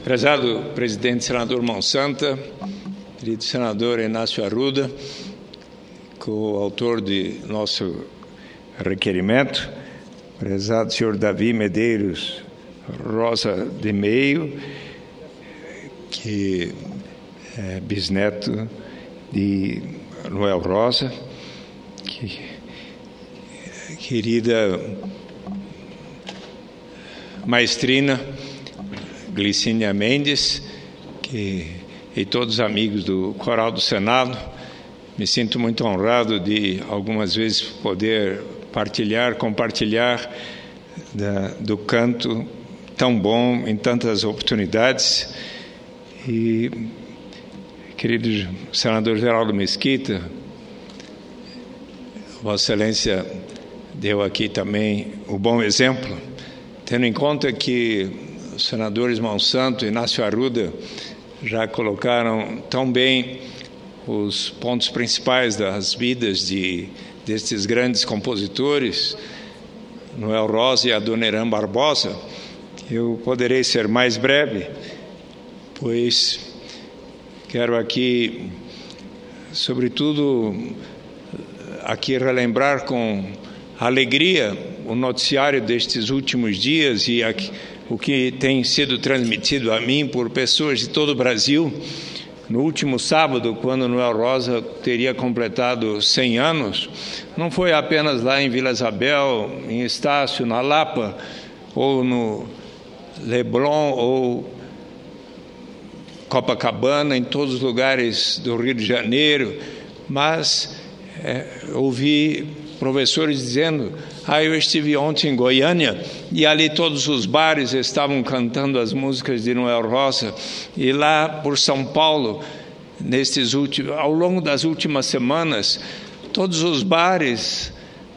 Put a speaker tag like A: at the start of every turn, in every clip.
A: Prezado presidente senador Monsanta, querido senador Inácio Arruda, coautor de nosso requerimento, prezado senhor Davi Medeiros Rosa de Meio, que é bisneto de Noel Rosa, querida maestrina Glicínia Mendes, e todos os amigos do Coral do Senado. Me sinto muito honrado de algumas vezes poder compartilhar do canto tão bom em tantas oportunidades. E, querido senador Geraldo Mesquita, Vossa Excelência deu aqui também o bom exemplo, tendo em conta que os senadores Monsanto e Inácio Arruda já colocaram tão bem os pontos principais das vidas destes grandes compositores, Noel Rosa e Adoniran Barbosa. Eu poderei ser mais breve, pois quero aqui, sobretudo, relembrar com alegria o noticiário destes últimos dias e o que tem sido transmitido a mim por pessoas de todo o Brasil. No último sábado, quando Noel Rosa teria completado 100 anos, não foi apenas lá em Vila Isabel, em Estácio, na Lapa, ou no Leblon, ou Copacabana, em todos os lugares do Rio de Janeiro, mas ouvi professores dizendo: eu estive ontem em Goiânia e ali todos os bares estavam cantando as músicas de Noel Rosa, e lá por São Paulo, ao longo das últimas semanas, todos os bares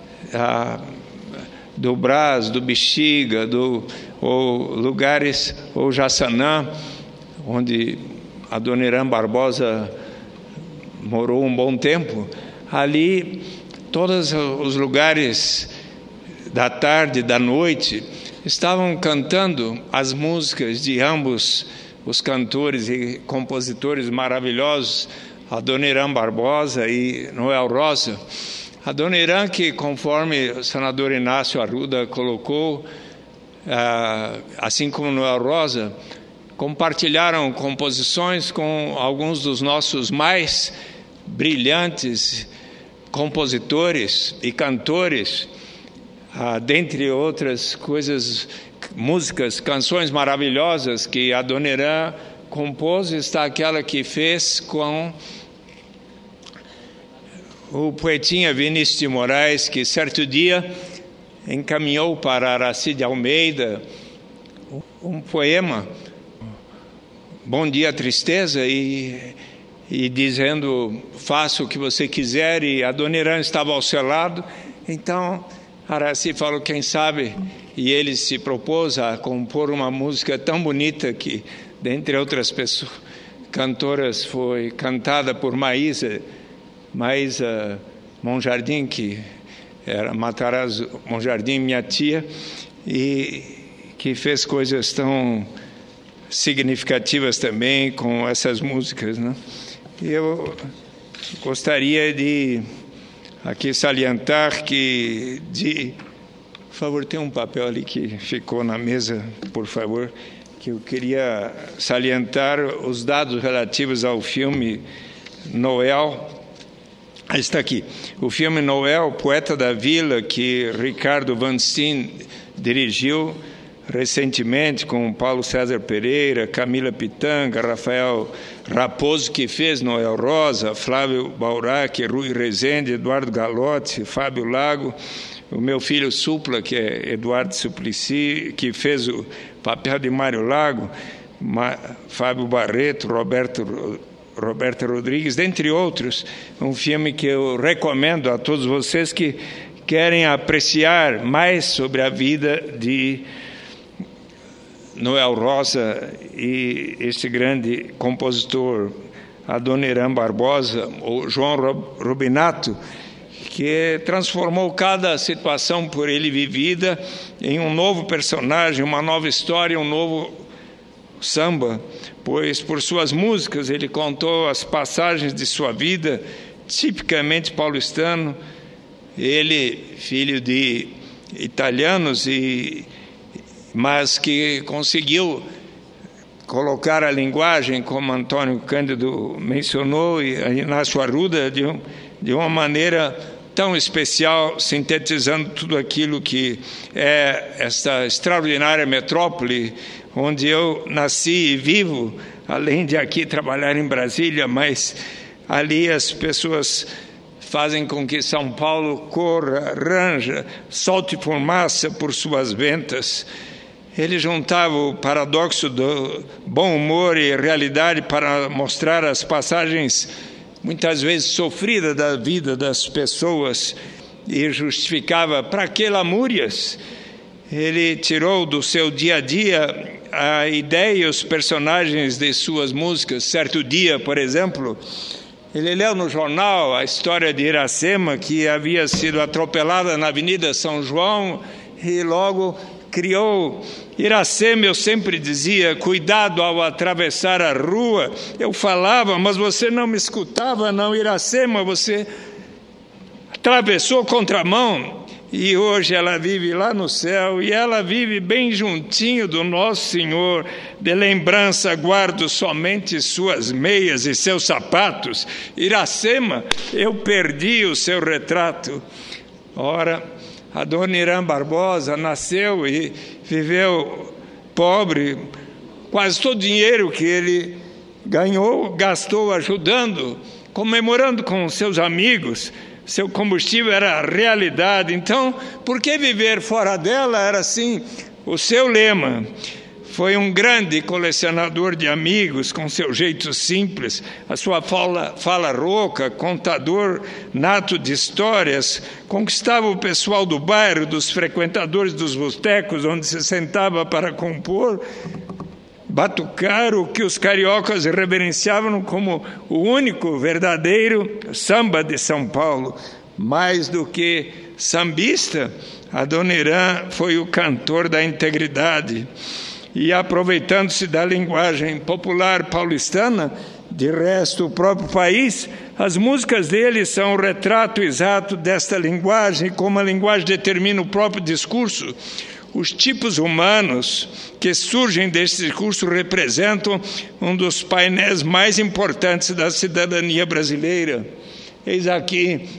A: do Brás, do Bexiga, ou lugares, ou Jaçanã, onde Adoniran Barbosa morou um bom tempo, ali todos os lugares da tarde, da noite, estavam cantando as músicas de ambos os cantores e compositores maravilhosos, Adoniran Barbosa e Noel Rosa. Adoniran, que, conforme o senador Inácio Arruda colocou, assim como Noel Rosa, compartilharam composições com alguns dos nossos mais brilhantes compositores e cantores, dentre outras coisas, músicas, canções maravilhosas que Adoniran compôs. Está aquela que fez com o poetinha Vinícius de Moraes, que certo dia encaminhou para Araci de Almeida um poema, Bom Dia Tristeza, e dizendo: faça o que você quiser, e Adoniran estava ao seu lado. Então Araci falou: quem sabe, e ele se propôs a compor uma música tão bonita que, dentre outras pessoas, cantoras, foi cantada por Maísa Monjardim, que era Matarazzo Monjardim, minha tia, e que fez coisas tão significativas também com essas músicas, né? Eu gostaria de aqui salientar que, por favor, tem um papel ali que ficou na mesa, por favor, que eu queria salientar os dados relativos ao filme Noel. Está aqui. O filme Noel, Poeta da Vila, que Ricardo Van Steen dirigiu recentemente com Paulo César Pereira, Camila Pitanga, Rafael Raposo, que fez Noel Rosa, Flávio Baurac, Rui Rezende, Eduardo Galotti, Fábio Lago, o meu filho Supla, que é Eduardo Suplicy, que fez o papel de Mário Lago, Fábio Barreto, Roberta Rodrigues, dentre outros. Um filme que eu recomendo a todos vocês que querem apreciar mais sobre a vida de Noel Rosa e este grande compositor Adoniran Barbosa, ou João Rubinato, que transformou cada situação por ele vivida em um novo personagem, uma nova história, um novo samba, pois por suas músicas ele contou as passagens de sua vida, tipicamente paulistano. Ele, filho de italianos, mas que conseguiu colocar a linguagem, como Antônio Cândido mencionou, e Inácio Arruda, de uma maneira tão especial, sintetizando tudo aquilo que é esta extraordinária metrópole onde eu nasci e vivo, além de aqui trabalhar em Brasília, mas ali as pessoas fazem com que São Paulo corra, ranja, solte fumaça por suas ventas. Ele juntava o paradoxo do bom humor e realidade para mostrar as passagens muitas vezes sofridas da vida das pessoas e justificava: para que lamúrias? Ele tirou do seu dia a dia a ideia e os personagens de suas músicas. Certo dia, por exemplo, ele leu no jornal a história de Iracema, que havia sido atropelada na Avenida São João, e logo criou: Iracema, eu sempre dizia, cuidado ao atravessar a rua. Eu falava, mas você não me escutava, não. Iracema, você atravessou contramão. E hoje ela vive lá no céu, e ela vive bem juntinho do Nosso Senhor. De lembrança guardo somente suas meias e seus sapatos. Iracema, eu perdi o seu retrato. Ora, a dona Irã Barbosa nasceu e viveu pobre. Quase todo o dinheiro que ele ganhou, gastou ajudando, comemorando com seus amigos. Seu combustível era a realidade. Então, por que viver fora dela? Era assim o seu lema. Foi um grande colecionador de amigos, com seu jeito simples, a sua fala rouca, contador nato de histórias, conquistava o pessoal do bairro, dos frequentadores dos botecos, onde se sentava para compor, batucar o que os cariocas reverenciavam como o único verdadeiro samba de São Paulo. Mais do que sambista, a dona Irã foi o cantor da integridade. E aproveitando-se da linguagem popular paulistana, de resto o próprio país, as músicas dele são o retrato exato desta linguagem, como a linguagem determina o próprio discurso. Os tipos humanos que surgem desse discurso representam um dos painéis mais importantes da cidadania brasileira. Eis aqui,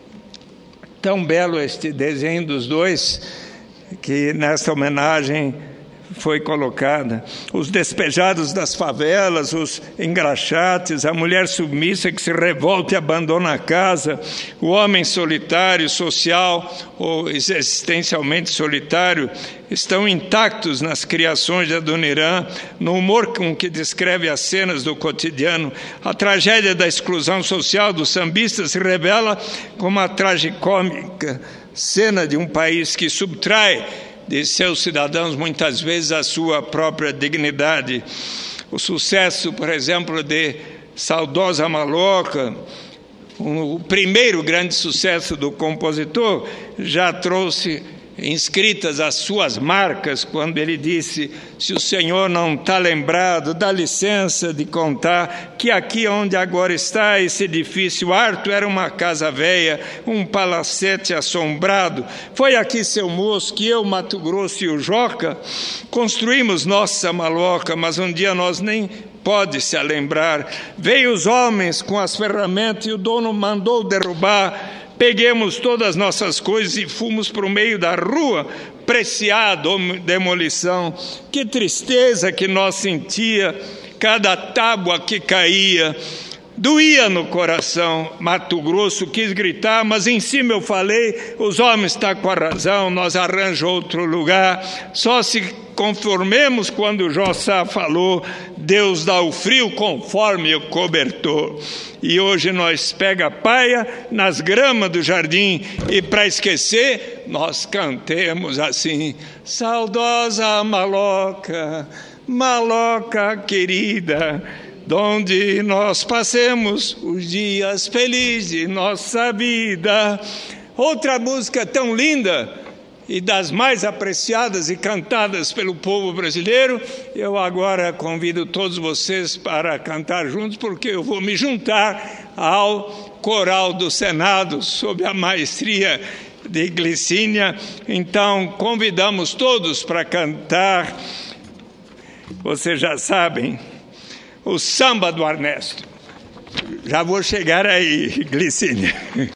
A: tão belo este desenho dos dois, que nesta homenagem foi colocada: os despejados das favelas, os engraxates, a mulher submissa que se revolta e abandona a casa, o homem solitário, social ou existencialmente solitário, estão intactos nas criações da dona Irã, no humor com que descreve as cenas do cotidiano. A tragédia da exclusão social do sambista se revela como a tragicômica cena de um país que subtrai de seus cidadãos, muitas vezes, a sua própria dignidade. O sucesso, por exemplo, de Saudosa Maloca, o primeiro grande sucesso do compositor, já trouxe inscritas as suas marcas, quando ele disse: se o senhor não está lembrado, dá licença de contar que aqui onde agora está esse edifício harto era uma casa velha, um palacete assombrado. Foi aqui, seu moço, que eu, Mato Grosso e o Joca construímos nossa maloca, mas um dia nós nem pode se lembrar. Veio os homens com as ferramentas e o dono mandou derrubar. Peguemos todas as nossas coisas e fomos para o meio da rua, preciado demolição. Que tristeza que nós sentia, cada tábua que caía, doía no coração. Mato Grosso quis gritar, mas em cima eu falei: os homens estão com a razão, nós arranjamos outro lugar. Só se conformemos quando o Jossá falou: Deus dá o frio conforme o cobertor. E hoje nós pega a paia nas gramas do jardim e, para esquecer, nós cantemos assim: saudosa maloca, maloca querida, donde nós passemos os dias felizes de nossa vida. Outra música tão linda e das mais apreciadas e cantadas pelo povo brasileiro. Eu agora convido todos vocês para cantar juntos, porque eu vou me juntar ao coral do Senado, sob a maestria de Glicínia. Então, convidamos todos para cantar, vocês já sabem, o Samba do Ernesto. Já vou chegar aí, Glicínia.